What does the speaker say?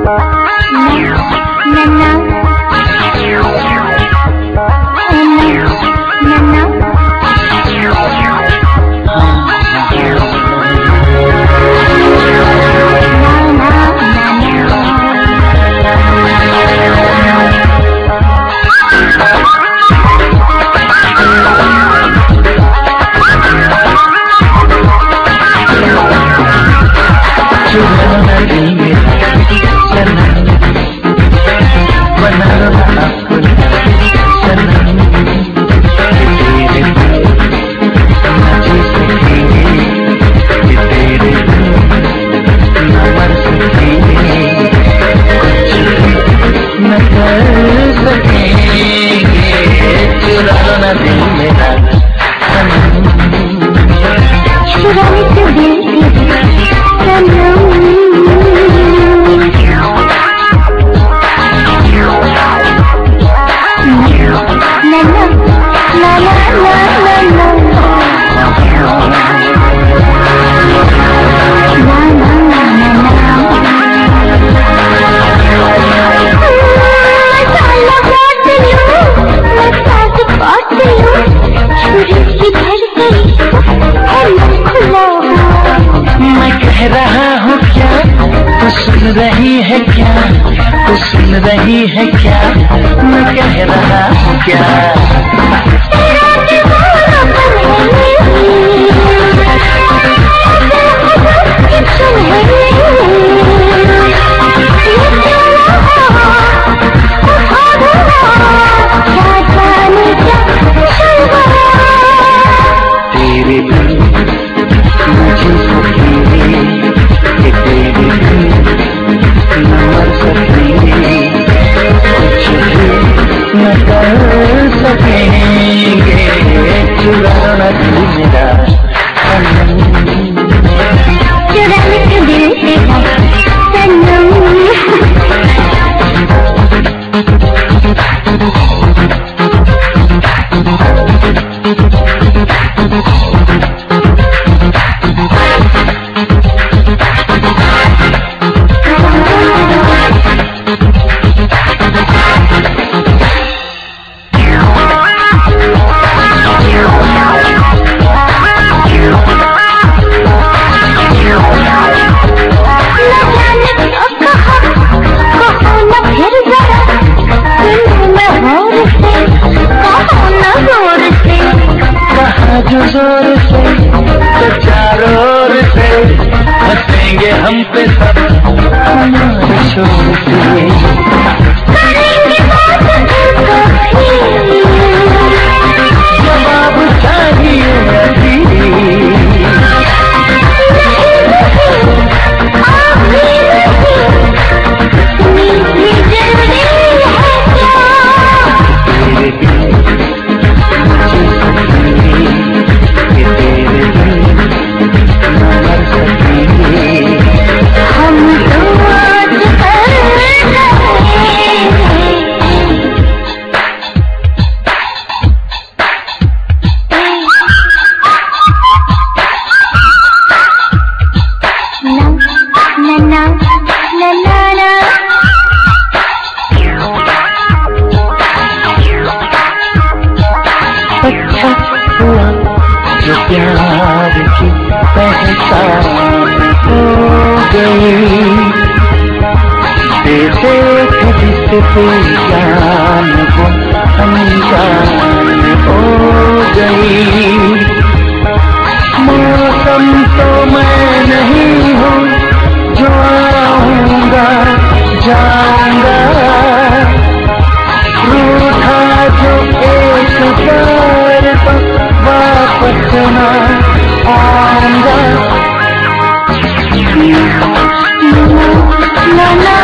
रही है क्या, तू सुन रही है क्या, मैं कह रहा हूँ क्या। तेरे बिन मुझे सकी कि तेरे बिन न मर सकेंगे, कुछ भी न कर सकेंगे, चुराना दिल मेरा सनम, चुराने का दिल तेरा सनम। जो जोर से तो चारों ओर से हंसेंगे हम पे सब हमारे शोर से, जवाब चाहिए अभी, जो प्यार की पहचान हो गई, देख जिससे जान को अनजान हो गई। मौसम तो मैं नहीं हूँ जो आऊंगा जाऊंगा, रूठा जो एक बार तो वापस न आऊंगा।